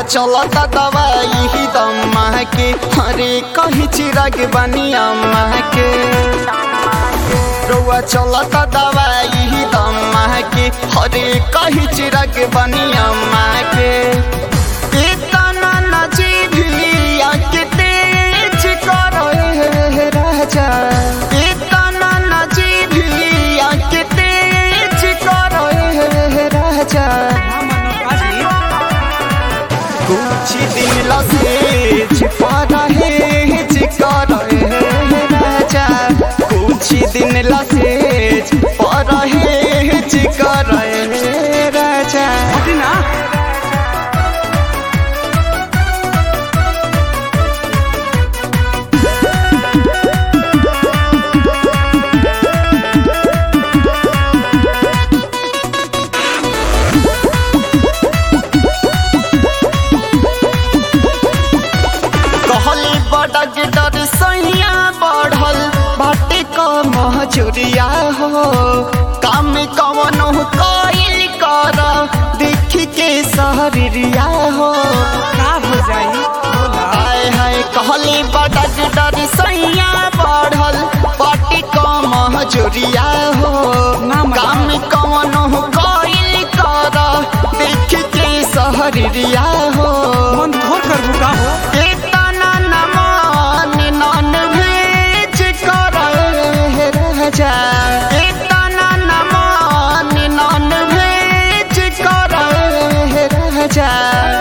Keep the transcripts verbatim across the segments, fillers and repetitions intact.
चलता दवाई दम्मा के हरे कहीं चिराग बनी अम्मा के रउआ चलता दवाई दम्मा के हरे कहीं चिराग बनी अम्मा के इतना नजीबिया के तेज करो राजा इतना नजीबिया के तेज करो राजा कुछ दिन लसेज परहेज करे राजा कुछ दिन लसेज परहेज करे राजा डर सैया बढ़ल बाटे क महजुरिया हो काम कवन कइल कर देख के शहरिया हो का हो जाई आए हाय कहली बड़ा डर सैया बढ़ल बाटे क महजुरिया हो काम कवन कइल कर देख के शहरिया हो मन थोर करबू का हो इतना नमान नॉन भेज करे राजा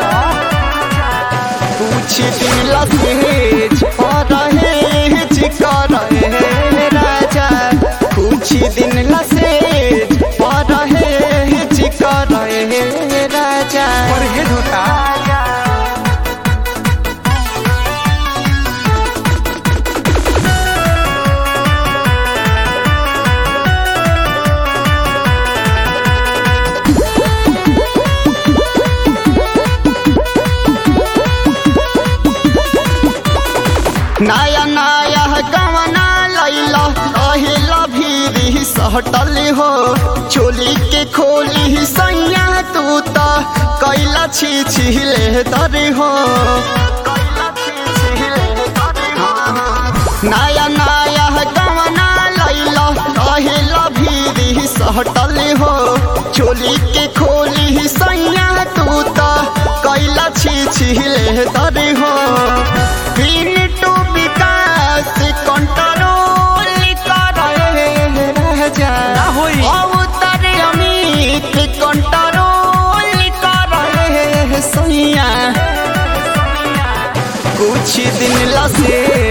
कुछ दिन लसेज परहेज करे राजा कुछ दिन लसेज परहेज करे राजा परहेज होता नया नया गवना लैला रहेला भीरी सहटल हो चोली के खोली सैया तू तो कैला छी छिले दर हो नया नया गवना लैला रहेला भीरी सहटल हो चोली के खोली सैया तू तो कैला छी छिले दर हो टू विकास कंट्रोल करे राजा अवतर अमित कंट्रोल करे सैया कुछ दिन लसे